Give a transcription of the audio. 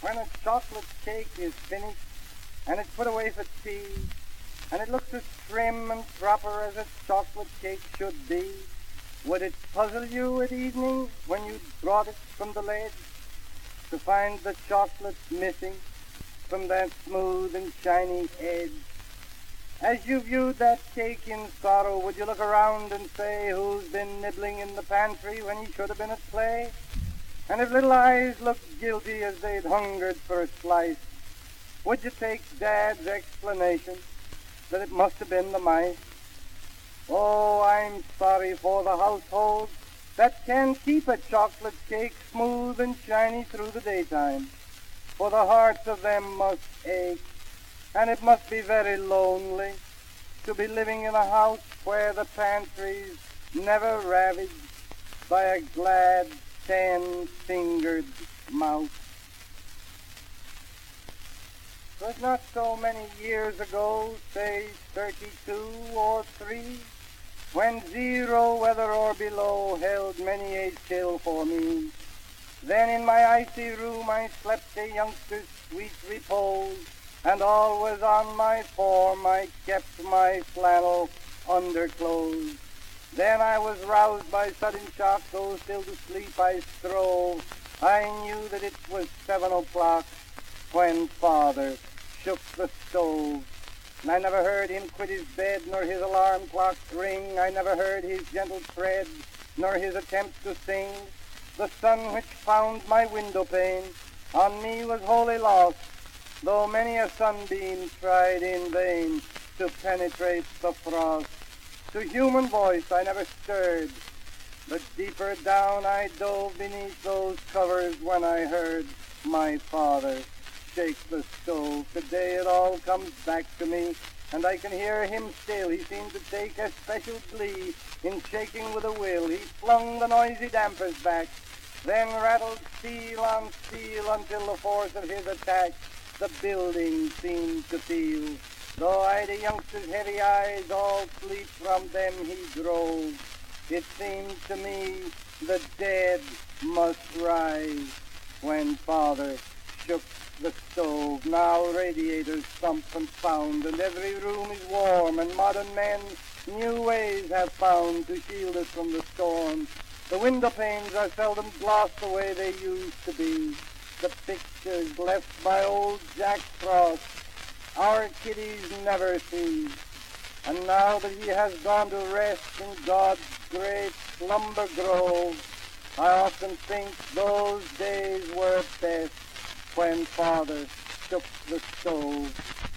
when a chocolate cake is finished and it's put away for tea, and it looks as trim and proper as a chocolate cake should be, would it puzzle you at evening when you brought it from the ledge to find the chocolate missing from that smooth and shiny edge? As you viewed that cake in sorrow, would you look around and say, who's been nibbling in the pantry when he should have been at play? And if little eyes looked guilty as they'd hungered for a slice, would you take Dad's explanation that it must have been the mice? Oh, I'm sorry for the household that can keep a chocolate cake smooth and shiny through the daytime, for the hearts of them must ache, and it must be very lonely to be living in a house where the pantry's never ravaged by a glad 10-fingered mouse. 'Twas not so many years ago, say 32 or 3, when 0 weather or below held many a chill for me. Then in my icy room I slept a youngster's sweet repose, and always on my form I kept my flannel underclothes. Then I was roused by sudden shock, though still to sleep I strove. I knew that it was 7 o'clock when Father shook the stove. And I never heard him quit his bed, nor his alarm clock ring. I never heard his gentle tread, nor his attempts to sing. The sun which found my window pane on me was wholly lost, though many a sunbeam tried in vain to penetrate the frost. To human voice I never stirred, but deeper down I dove beneath those covers when I heard my father shake the stove. Today it all comes back to me, and I can hear him still. He seemed to take a special glee in shaking with a will. He flung the noisy dampers back, then rattled steel on steel until the force of his attack the building seemed to feel. Though I the youngster's heavy eyes, all sleep from them he drove, it seemed to me the dead must rise when Father shook the stove. Now radiators thump and pound, and every room is warm, and modern men new ways have found to shield us from the storm. The window panes are seldom glossed the way they used to be. The pictures left by old Jack Frost our kiddies never see. And now that he has gone to rest in God's great slumber grove, I often think those days were best when Father shook the stove.